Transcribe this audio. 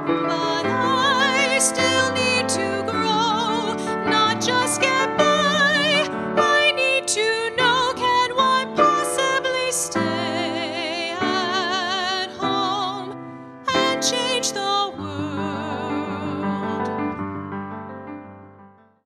But I still need to grow, not just get by. I need to know, can one possibly stay?